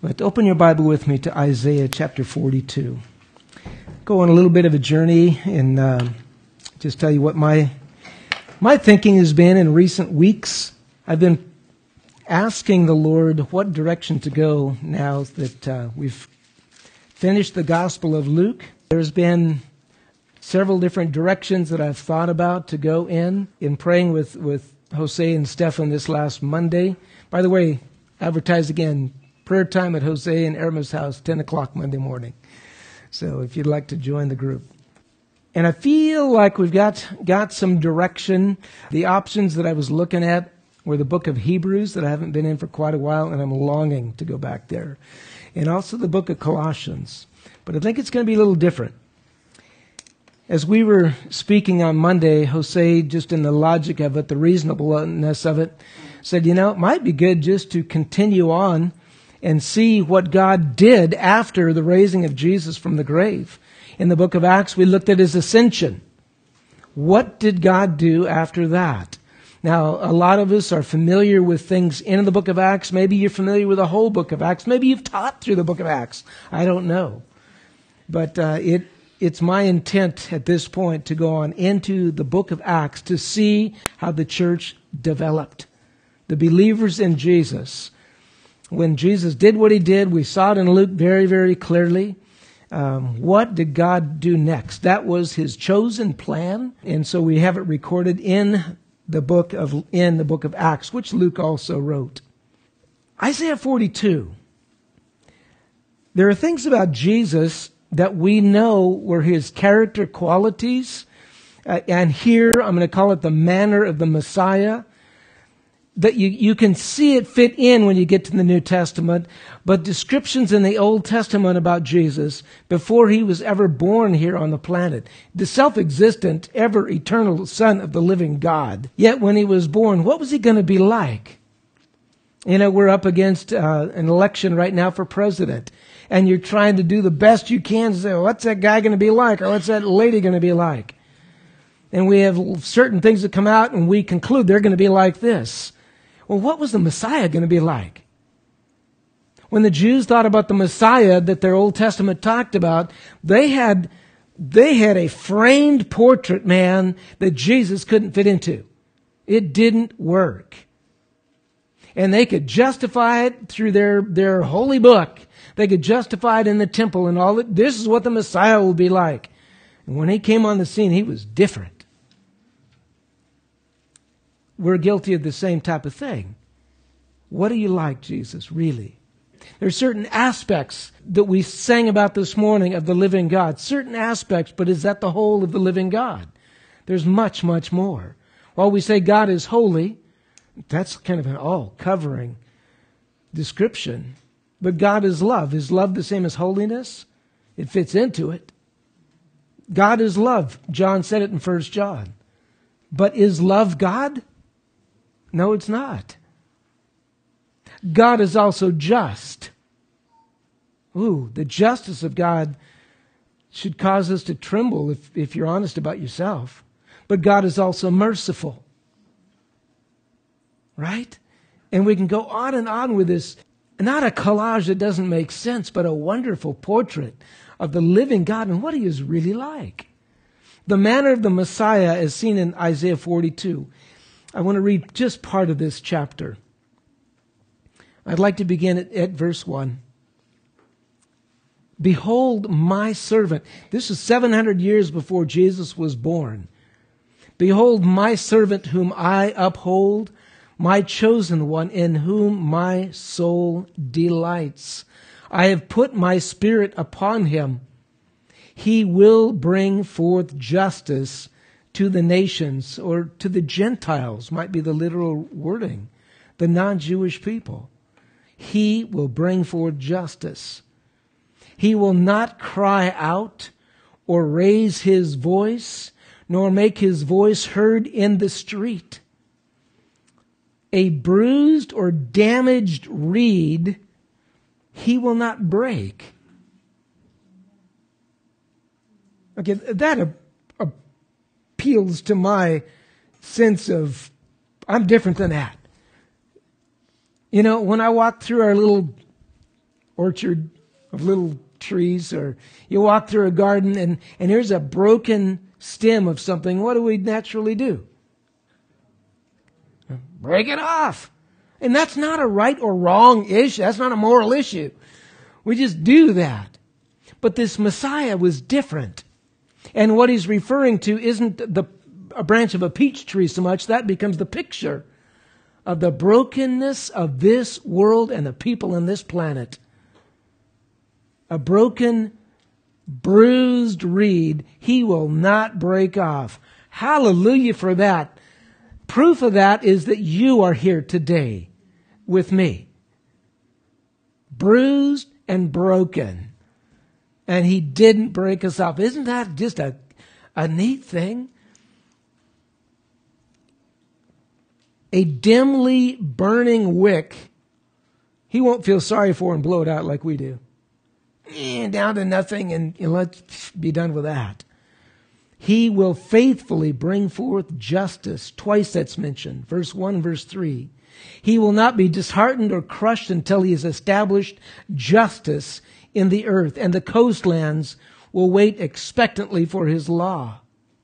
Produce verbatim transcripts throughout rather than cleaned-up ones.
But open your Bible with me to Isaiah chapter forty-two. Go on a little bit of a journey and uh, just tell you what my my thinking has been in recent weeks. I've been asking the Lord what direction to go now that uh, we've finished the Gospel of Luke. There's been several different directions that I've thought about to go in, in praying with, with Jose and Stefan this last Monday. By the way, advertise again, prayer time at Jose and Irma's house, ten o'clock Monday morning. So if you'd like to join the group. And I feel like we've got, got some direction. The options that I was looking at were the book of Hebrews that I haven't been in for quite a while, and I'm longing to go back there. And also the book of Colossians. But I think it's going to be a little different. As we were speaking on Monday, Jose, just in the logic of it, the reasonableness of it, said, you know, it might be good just to continue on and see what God did after the raising of Jesus from the grave. In the book of Acts, we looked at his ascension. What did God do after that? Now, a lot of us are familiar with things in the book of Acts. Maybe you're familiar with the whole book of Acts. Maybe you've taught through the book of Acts. I don't know. But uh, it it's my intent at this point to go on into the book of Acts to see how the church developed. The believers in Jesus. When Jesus did what he did, we saw it in Luke very, very clearly. Um, what did God do next? That was his chosen plan. And so we have it recorded in the book of, in the book of Acts, which Luke also wrote. Isaiah forty-two. There are things about Jesus that we know were his character qualities. Uh, and here, I'm going to call it the manner of the Messiah. That you, you can see it fit in when you get to the New Testament, but descriptions in the Old Testament about Jesus before he was ever born here on the planet. The self-existent, ever eternal Son of the living God. Yet when he was born, what was he going to be like? You know, we're up against uh, an election right now for president, and you're trying to do the best you can to say, well, what's that guy going to be like, or what's that lady going to be like? And we have certain things that come out, and we conclude they're going to be like this. Well, what was the Messiah going to be like? When the Jews thought about the Messiah that their Old Testament talked about, they had, they had a framed portrait, man, that Jesus couldn't fit into. It didn't work. And they could justify it through their, their holy book. They could justify it in the temple and all that. This is what the Messiah will be like. And when he came on the scene, he was different. We're guilty of the same type of thing. What are you like, Jesus, really? There are certain aspects that we sang about this morning of the living God. Certain aspects, but is that the whole of the living God? There's much, much more. While we say God is holy, that's kind of an all-covering description. But God is love. Is love the same as holiness? It fits into it. God is love. John said it in First John. But is love God? No, it's not. God is also just. Ooh, the justice of God should cause us to tremble if, if you're honest about yourself. But God is also merciful. Right? And we can go on and on with this. Not a collage that doesn't make sense, but a wonderful portrait of the living God and what he is really like. The manner of the Messiah is seen in Isaiah forty-two. I want to read just part of this chapter. I'd like to begin at, at verse one. Behold my servant. This is seven hundred years before Jesus was born. Behold my servant whom I uphold, my chosen one in whom my soul delights. I have put my spirit upon him. He will bring forth justice to the nations, or to the Gentiles, might be the literal wording, the non-Jewish people. He will bring forth justice. He will not cry out or raise his voice, nor make his voice heard in the street. A bruised or damaged reed he will not break. Okay, that appeals to my sense of, I'm different than that. You know, when I walk through our little orchard of little trees, or you walk through a garden and, and here's a broken stem of something. What do we naturally do? Break it off. And that's not a right or wrong issue. That's not a moral issue. We just do that. But this Messiah was different. And what he's referring to isn't the a branch of a peach tree so much. That becomes the picture of the brokenness of this world and the people on this planet. A broken, bruised reed, he will not break off. Hallelujah for that. Proof of that is that you are here today with me. Bruised and broken. And he didn't break us off. Isn't that just a, a neat thing? A dimly burning wick, he won't feel sorry for and blow it out like we do. Eh, down to nothing, and you know, let's be done with that. He will faithfully bring forth justice. Twice that's mentioned. Verse one and verse three. He will not be disheartened or crushed until he has established justice in the earth, and the coastlands will wait expectantly for his law.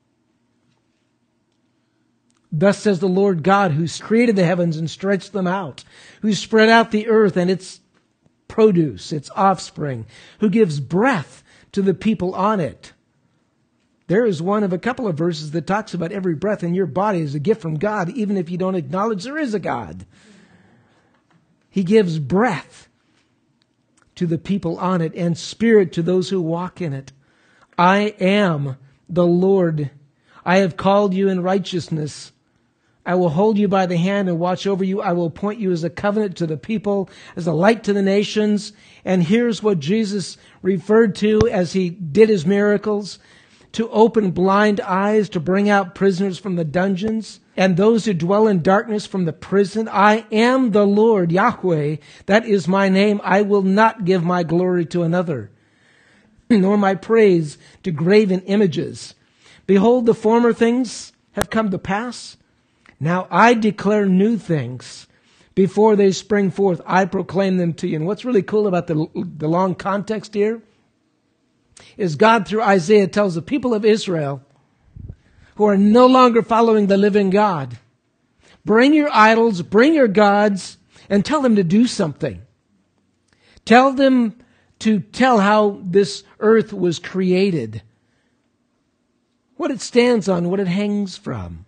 Thus says the Lord God, who created the heavens and stretched them out, who spread out the earth and its produce, its offspring, who gives breath to the people on it. There is one of a couple of verses that talks about every breath in your body is a gift from God, even if you don't acknowledge there is a God. He gives breath to the people on it and spirit to those who walk in it. I am the Lord. I have called you in righteousness. I will hold you by the hand and watch over you. I will appoint you as a covenant to the people, as a light to the nations. And here's what Jesus referred to as he did his miracles: to open blind eyes, to bring out prisoners from the dungeons, and those who dwell in darkness from the prison. I am the Lord, Yahweh. That is my name. I will not give my glory to another, nor my praise to graven images. Behold, the former things have come to pass. Now I declare new things. Before they spring forth, I proclaim them to you. And what's really cool about the, the long context here is God, through Isaiah, tells the people of Israel, who are no longer following the living God, bring your idols, bring your gods, and tell them to do something. Tell them to tell how this earth was created, what it stands on, what it hangs from.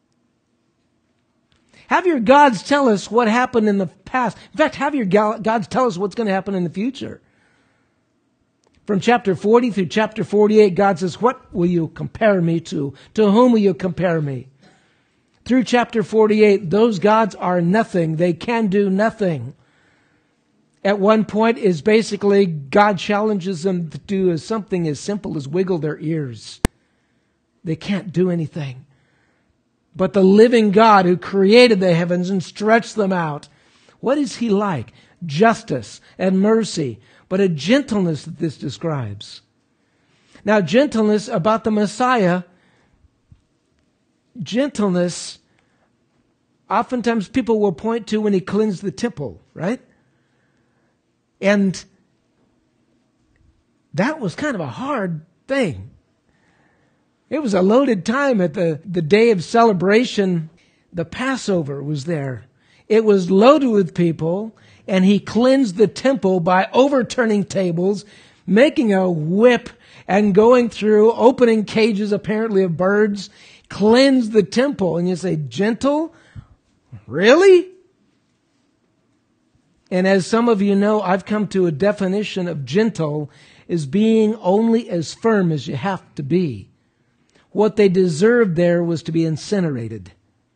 Have your gods tell us what happened in the past. In fact, have your gods tell us what's going to happen in the future. From chapter forty through chapter forty-eight, God says, what will you compare me to? To whom will you compare me? Through chapter forty-eight, those gods are nothing. They can do nothing. At one point is basically God challenges them to do something as simple as wiggle their ears. They can't do anything. But the living God who created the heavens and stretched them out, what is he like? Justice and mercy, but a gentleness that this describes. Now, gentleness about the Messiah, gentleness, oftentimes people will point to when he cleansed the temple, right? And that was kind of a hard thing. It was a loaded time at the, the day of celebration. The Passover was there. It was loaded with people, and he cleansed the temple by overturning tables, making a whip, and going through, opening cages apparently of birds, cleansed the temple. And you say, gentle? Really? And as some of you know, I've come to a definition of gentle as being only as firm as you have to be. What they deserved there was to be incinerated.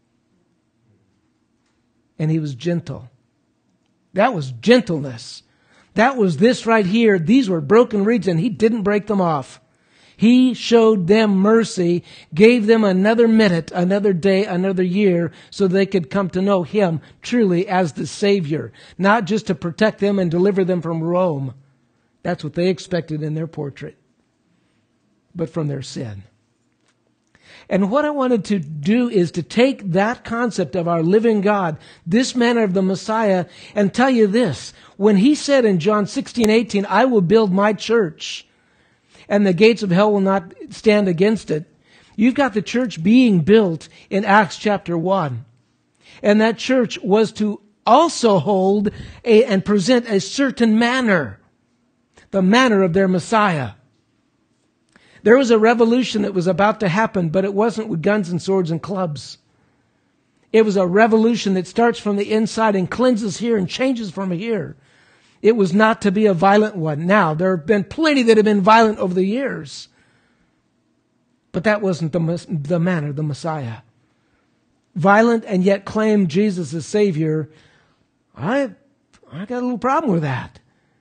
And he was gentle. That was gentleness. That was this right here. These were broken reeds, and he didn't break them off. He showed them mercy, gave them another minute, another day, another year, so they could come to know him truly as the Savior. Not just to protect them and deliver them from Rome. That's what they expected in their portrait. But from their sin. And what I wanted to do is to take that concept of our living God, this manner of the Messiah, and tell you this. When he said in John sixteen eighteen, I will build my church, and the gates of hell will not stand against it, you've got the church being built in Acts chapter one. And that church was to also hold a, and present a certain manner, the manner of their Messiah. There was a revolution that was about to happen, but it wasn't with guns and swords and clubs. It was a revolution that starts from the inside and cleanses here and changes from here. It was not to be a violent one. Now, there have been plenty that have been violent over the years. But that wasn't the, the manner, the Messiah. Violent and yet claim Jesus as Savior. I, I got a little problem with that.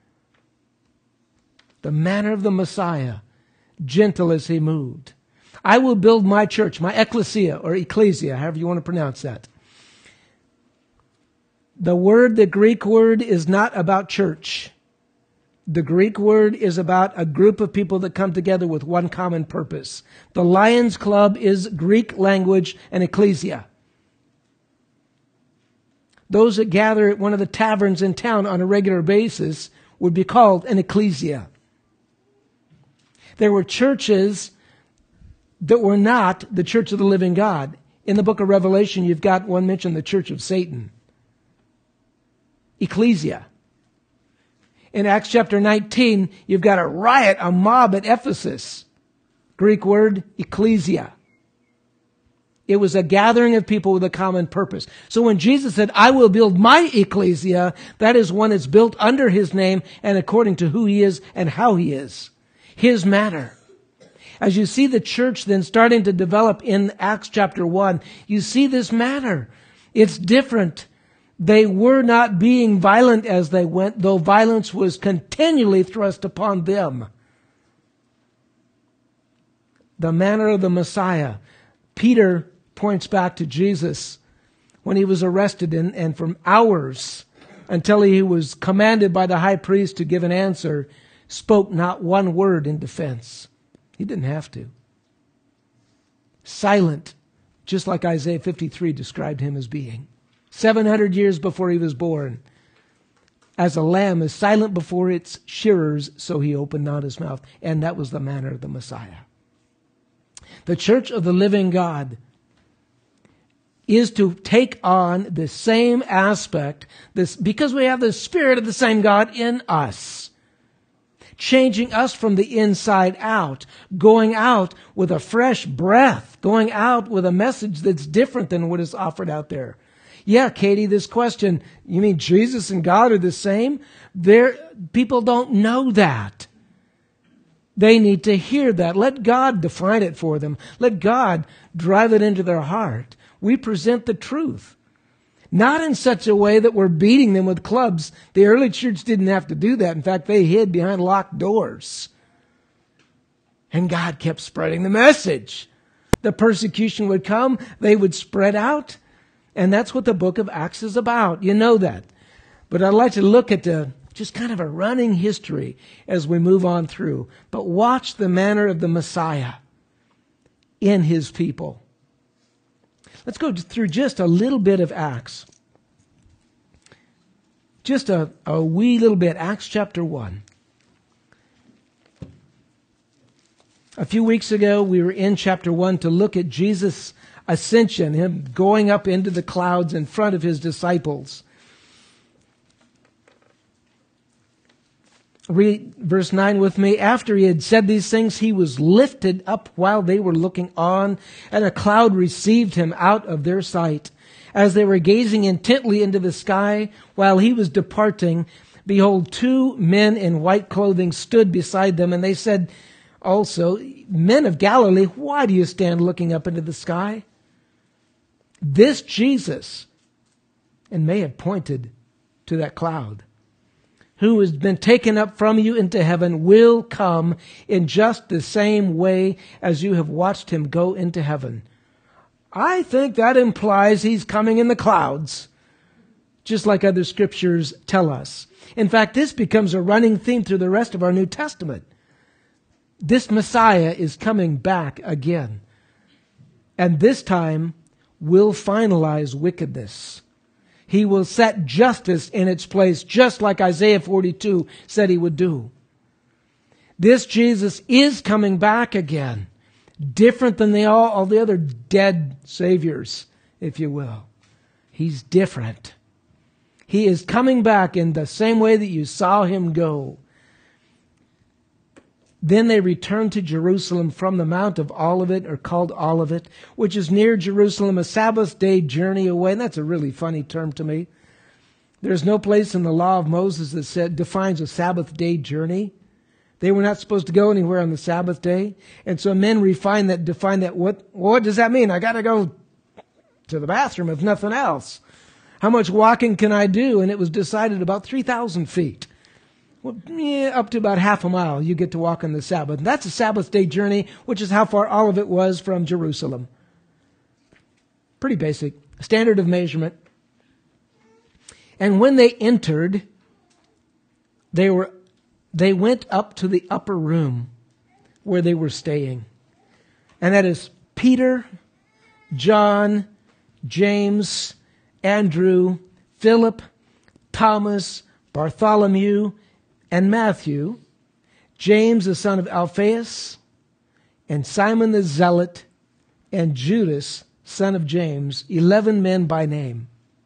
The manner of the Messiah. Gentle as he moved. I will build my church, my ecclesia or ecclesia, however you want to pronounce that. The word, the Greek word, is not about church. The Greek word is about a group of people that come together with one common purpose. The Lions Club is Greek language and ecclesia. Those that gather at one of the taverns in town on a regular basis would be called an ecclesia. There were churches that were not the church of the living God. In the book of Revelation, you've got one mentioned, the church of Satan. Ecclesia. In Acts chapter nineteen, you've got a riot, a mob at Ephesus. Greek word, ecclesia. It was a gathering of people with a common purpose. So when Jesus said, I will build my ecclesia, that is one that's built under his name and according to who he is and how he is. His manner. As you see the church then starting to develop in Acts chapter one, you see this manner. It's different. They were not being violent as they went, though violence was continually thrust upon them. The manner of the Messiah. Peter points back to Jesus when he was arrested, and, and from hours until he was commanded by the high priest to give an answer, spoke not one word in defense. He didn't have to. Silent, just like Isaiah fifty-three described him as being. seven hundred years before he was born. As a lamb is silent before its shearers, so he opened not his mouth. And that was the manner of the Messiah. The church of the living God is to take on the same aspect, this, because we have the Spirit of the same God in us. Changing us from the inside out, going out with a fresh breath, going out with a message that's different than what is offered out there. Yeah, Katie, this question, you mean Jesus and God are the same? There, people don't know that. They need to hear that. Let God define it for them. Let God drive it into their heart. We present the truth. Not in such a way that we're beating them with clubs. The early church didn't have to do that. In fact, they hid behind locked doors. And God kept spreading the message. The persecution would come. They would spread out. And that's what the book of Acts is about. You know that. But I'd like to look at the, just kind of a running history as we move on through. But watch the manner of the Messiah in his people. Let's go through just a little bit of Acts. Just a, a wee little bit. Acts chapter one. A few weeks ago, we were in chapter one to look at Jesus' ascension, him going up into the clouds in front of his disciples. Read verse nine with me. After he had said these things, he was lifted up while they were looking on, and a cloud received him out of their sight. As they were gazing intently into the sky while he was departing, behold, two men in white clothing stood beside them, and they said also, Men of Galilee, why do you stand looking up into the sky? This Jesus, and may have pointed to that cloud, who has been taken up from you into heaven, will come in just the same way as you have watched him go into heaven. I think that implies he's coming in the clouds, just like other scriptures tell us. In fact, this becomes a running theme through the rest of our New Testament. This Messiah is coming back again. and this time will finalize wickedness. He will set justice in its place, just like Isaiah forty-two said he would do. This Jesus is coming back again, different than the, all, all the other dead saviors, if you will. He's different. He is coming back in the same way that you saw him go. Then they returned to Jerusalem from the Mount of Olivet, or called Olivet, which is near Jerusalem, a Sabbath day journey away. And that's a really funny term to me. There's no place in the law of Moses that said, defines a Sabbath day journey. They were not supposed to go anywhere on the Sabbath day. And so men refine that, define that. What, what does that mean? I got to go to the bathroom if nothing else. How much walking can I do? And it was decided about three thousand feet. Well, yeah, up to about half a mile you get to walk on the Sabbath. And that's a Sabbath day journey, which is how far Olivet was from Jerusalem. Pretty basic. Standard of measurement. And when they entered, they were they went up to the upper room where they were staying. And that is Peter, John, James, Andrew, Philip, Thomas, Bartholomew, and Matthew, James the son of Alphaeus, and Simon the Zealot, and Judas, son of James, eleven men by name.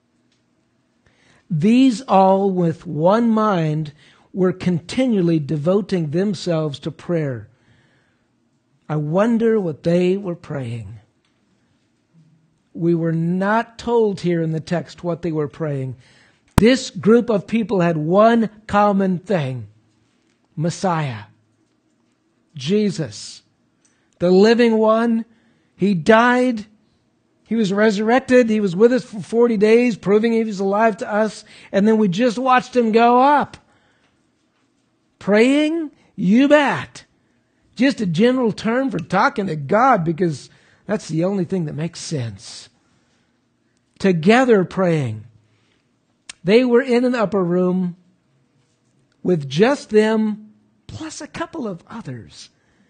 These all with one mind were continually devoting themselves to prayer. I wonder what they were praying. We were not told here in the text what they were praying. This group of people had one common thing: Messiah, Jesus, the living one. He died. He was resurrected. He was with us for forty days, proving he was alive to us. And then we just watched him go up. Praying? You bet. Just a general term for talking to God, because that's the only thing that makes sense. Together praying. They were in an upper room with just them plus a couple of others.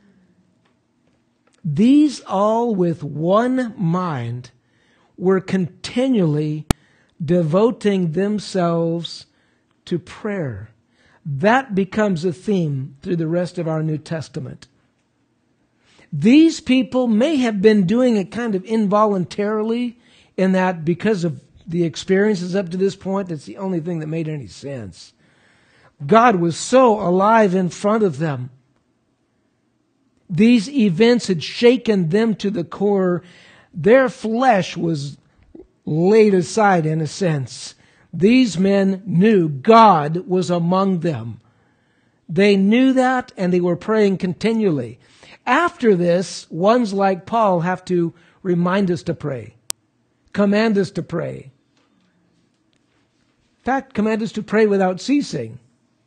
These all with one mind were continually devoting themselves to prayer. That becomes a theme through the rest of our New Testament. These people may have been doing it kind of involuntarily, in that because of the experiences up to this point, that's the only thing that made any sense. God was so alive in front of them. These events had shaken them to the core. Their flesh was laid aside in a sense. These men knew God was among them. They knew that, and they were praying continually. After this, ones like Paul have to remind us to pray, command us to pray. In fact, command us to pray without ceasing.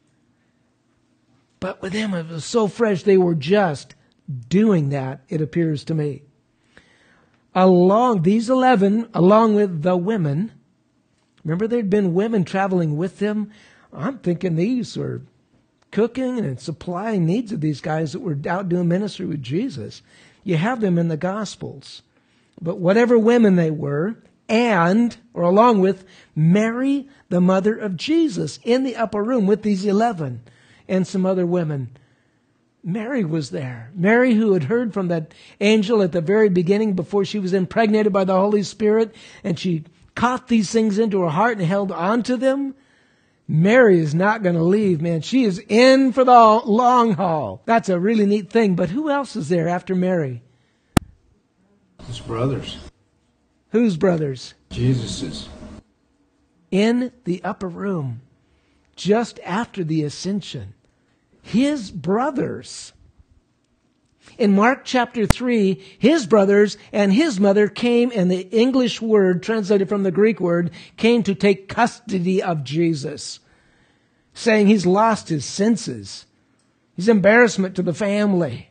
But with them, it was so fresh, they were just doing that, it appears to me. Along these eleven, along with the women, remember there'd been women traveling with them? I'm thinking these were cooking and supplying needs of these guys that were out doing ministry with Jesus. You have them in the Gospels. But whatever women they were, and, or along with, Mary, the mother of Jesus, in the upper room with these eleven and some other women. Mary was there. Mary, who had heard from that angel at the very beginning before she was impregnated by the Holy Spirit, and she caught these things into her heart and held on to them. Mary is not going to leave, man. She is in for the long haul. That's a really neat thing. But who else is there after Mary? His brothers. Whose brothers? Jesus's. In the upper room, just after the ascension. His brothers. In Mark chapter three, his brothers and his mother came, and the English word, translated from the Greek word, came to take custody of Jesus, saying he's lost his senses. He's embarrassment to the family.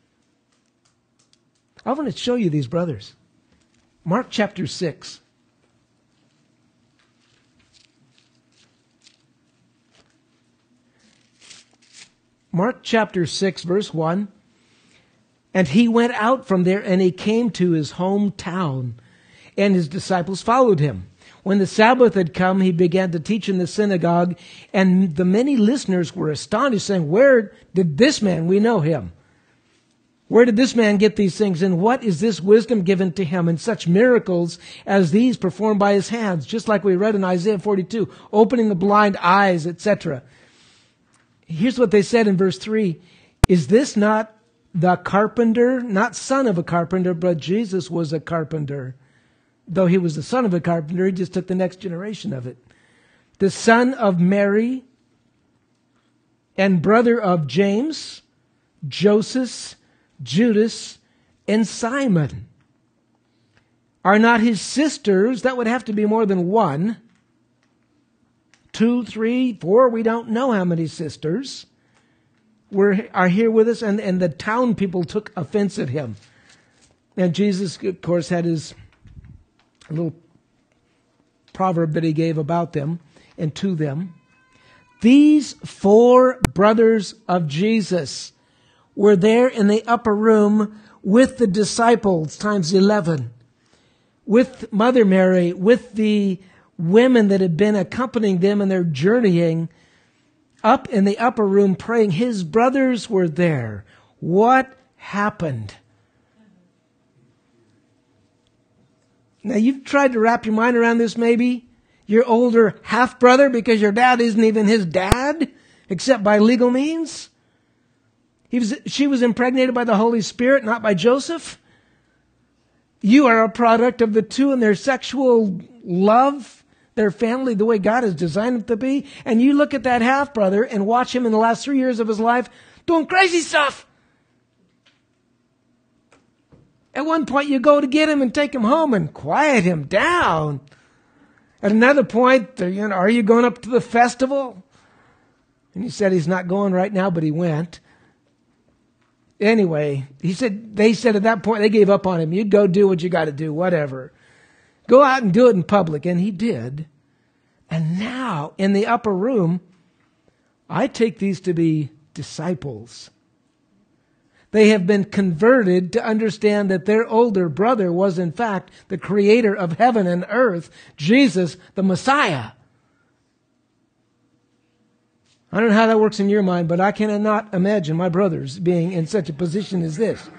I want to show you these brothers. Mark chapter six. Mark chapter six, verse one. And he went out from there and he came to his hometown, and his disciples followed him. When the Sabbath had come, he began to teach in the synagogue, and the many listeners were astonished, saying, "Where did this man, we know him, where did this man get these things? And what is this wisdom given to him? And such miracles as these performed by his hands," just like we read in Isaiah forty-two, opening the blind eyes, et cetera. Here's what they said in verse three. "Is this not the carpenter, not son of a carpenter, but Jesus was a carpenter. Though he was the son of a carpenter, he just took the next generation of it. The son of Mary and brother of James, Joseph, Judas, and Simon. Are not his sisters," that would have to be more than one, two, three, four, we don't know how many sisters, were are here with us, and, and the town people took offense at him. And Jesus, of course, had his little proverb that he gave about them and to them. These four brothers of Jesus were there in the upper room with the disciples, times eleven, with Mother Mary, with the women that had been accompanying them in their journeying, up in the upper room praying. His brothers were there. What happened? Now, you've tried to wrap your mind around this maybe. Your older half-brother, because your dad isn't even his dad, except by legal means. He was, she was impregnated by the Holy Spirit, not by Joseph. You are a product of the two and their sexual love, their family, the way God has designed it to be. And you look at that half-brother and watch him in the last three years of his life doing crazy stuff. At one point, you go to get him and take him home and quiet him down. At another point, you know, are you going up to the festival? And he said he's not going right now, but he went. Anyway, he said, they said at that point, they gave up on him. You go do what you got to do, whatever. Go out and do it in public. And he did. And now, in the upper room, I take these to be disciples. They have been converted to understand that their older brother was in fact the creator of heaven and earth, Jesus, the Messiah. I don't know how that works in your mind, but I cannot imagine my brothers being in such a position as this.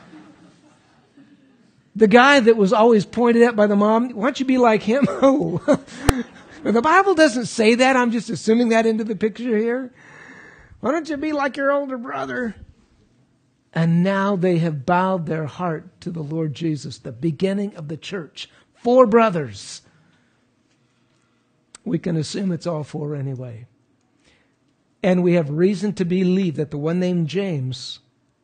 The guy that was always pointed at by the mom, why don't you be like him? Oh, the Bible doesn't say that. I'm just assuming that into the picture here. Why don't you be like your older brother? And now they have bowed their heart to the Lord Jesus, the beginning of the church. Four brothers. We can assume it's all four anyway. And we have reason to believe that the one named James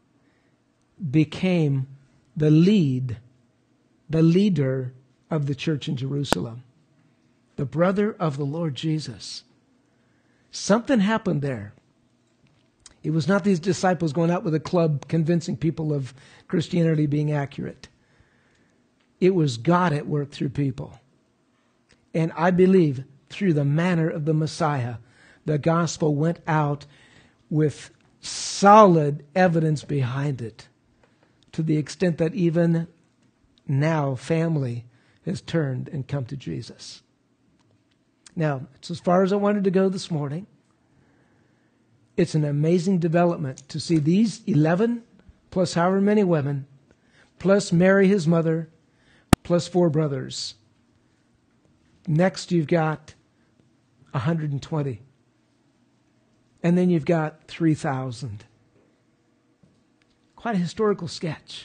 became the lead, the leader of the church in Jerusalem. The brother of the Lord Jesus. Something happened there. It was not these disciples going out with a club convincing people of Christianity being accurate. It was God at work through people. And I believe through the manner of the Messiah, the gospel went out with solid evidence behind it, to the extent that even now family has turned and come to Jesus. Now, it's as far as I wanted to go this morning. It's an amazing development to see these eleven, plus however many women, plus Mary, his mother, plus four brothers. Next, you've got one hundred twenty. And then you've got three thousand. Quite a historical sketch.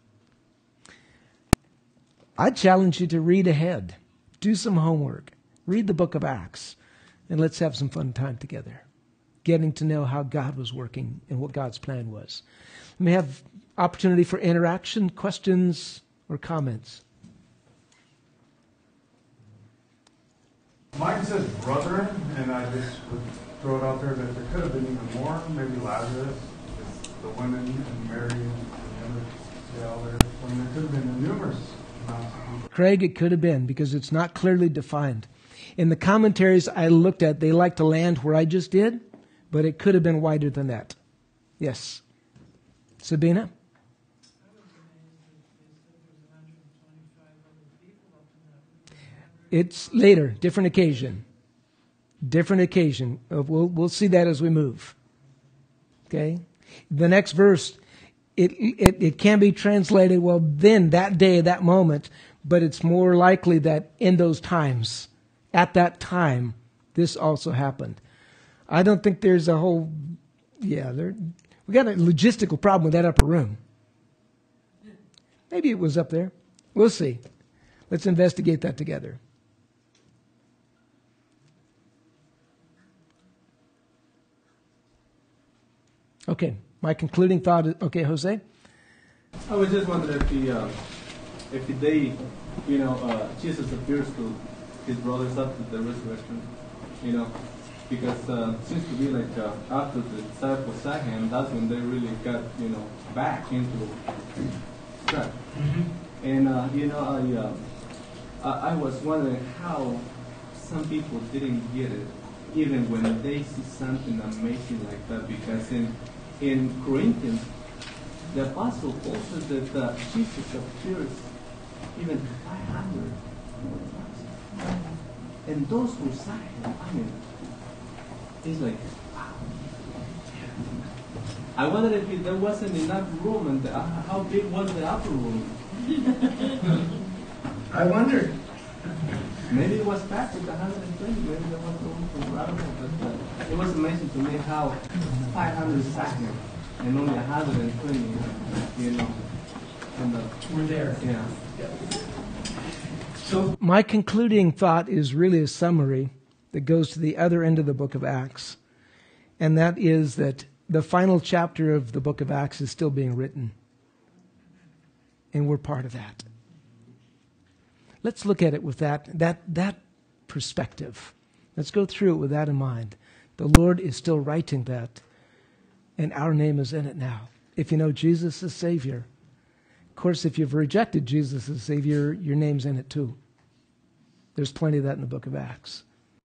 I challenge you to read ahead. Do some homework. Read the book of Acts. And let's have some fun time together, getting to know how God was working and what God's plan was. We may have opportunity for interaction, questions, or comments. Mine says brethren, and I just would throw it out there that there could have been even more. Maybe Lazarus, the women, and Mary, and the other, the elder. I mean, there could have been numerous amounts of people. Craig, it could have been, because it's not clearly defined. In the commentaries I looked at, they like to land where I just did, but it could have been wider than that. Yes. Sabina? It's later, different occasion. Different occasion. Uh, We'll, we'll see that as we move. Okay? The next verse, it, it, it can be translated, well, then, that day, that moment, but it's more likely that in those times, at that time, this also happened. I don't think there's a whole, yeah, there, we got a logistical problem with that upper room. Maybe it was up there. We'll see. Let's investigate that together. Okay, my concluding thought is, okay, Jose? I was just wondering if the uh, if the day, you know, uh, Jesus appears to his brothers after the resurrection, you know, because uh, it seems to be like uh, after the disciples saw him, that's when they really got, you know, back into track. Mm-hmm. And uh, you know, I, uh, I I was wondering how some people didn't get it, even when they see something amazing like that, because in in Corinthians, the apostle Paul says that uh, Jesus appears even to five hundred. And those who saw him, I mean, it's like, wow. I wondered if there wasn't enough room, and the, uh, how big was the upper room? I wondered. Maybe it was packed with one hundred twenty, maybe there was room for, I don't know, but uh, it was amazing to me how five hundred sat here, and only one hundred twenty, you know, and the, We're there. yeah. So my concluding thought is really a summary that goes to the other end of the book of Acts. And that is that the final chapter of the book of Acts is still being written. And we're part of that. Let's look at it with that, that, that perspective. Let's go through it with that in mind. The Lord is still writing that, and our name is in it now. If you know Jesus as Savior, of course, if you've rejected Jesus as Savior, your name's in it too. There's plenty of that in the book of Acts.